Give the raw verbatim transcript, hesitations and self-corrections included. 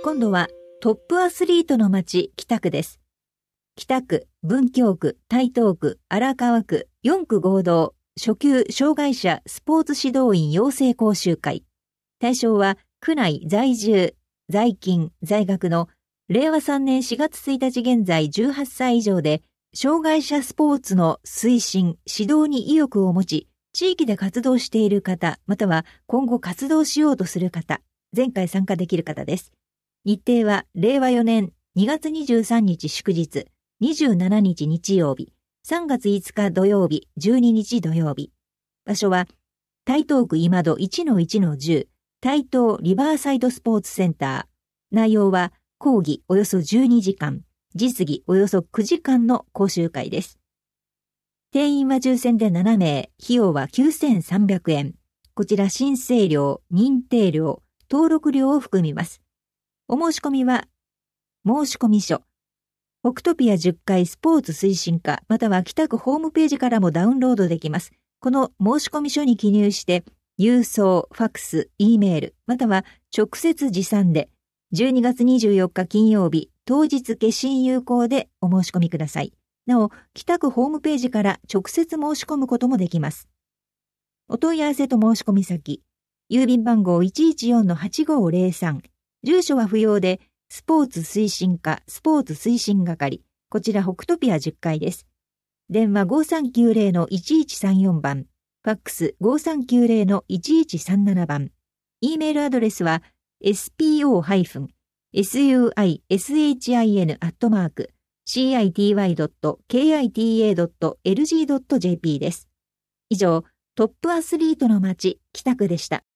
今度はトップアスリートの街北区です。北区、文京区、台東区、荒川区、よん区合同初級障害者スポーツ指導員養成講習会。対象は区内在住、在勤、在学のれいわさんねんしがつついたち現在じゅうはっさい以上で障害者スポーツの推進、指導に意欲を持ち、地域で活動している方、または今後活動しようとする方、前回参加できる方です。日程はれいわよねんにがつにじゅうさんにち祝日、にじゅうしちにち日曜日、さんがついつか土曜日、じゅうににち土曜日。場所は台東区今戸 いちのいちのじゅう、台東リバーサイドスポーツセンター。内容は講義およそじゅうにじかん、実技およそくじかんの講習会です。定員は抽選でななめい、費用はきゅうせんさんびゃくえん。こちら申請料、認定料、登録料を含みます。お申し込みは、申し込み書、オクトピアじゅっかいスポーツ推進課または北区ホームページからもダウンロードできます。この申し込み書に記入して、郵送、ファックス、Eメール、または直接持参で、じゅうにがつにじゅうよっか金曜日、当日消印有効でお申し込みください。なお、北区ホームページから直接申し込むこともできます。お問い合わせと申し込み先、郵便番号 いちいちよんのはちごーぜろさん、住所は不要で、スポーツ推進課、スポーツ推進係、こちら北トピアじゅっかいです。電話 ごさんきゅうぜろのいちいちさんよん 番、ファックス ごさんきゅうぜろのいちいちさんなな 番、E メールアドレスは エスピーオー スユーアイエスエイチアイエヌ アットマーク シーアイティーワイドットケーアイティーエードットエルジードットジェーピー です。以上、トップアスリートの街北区でした。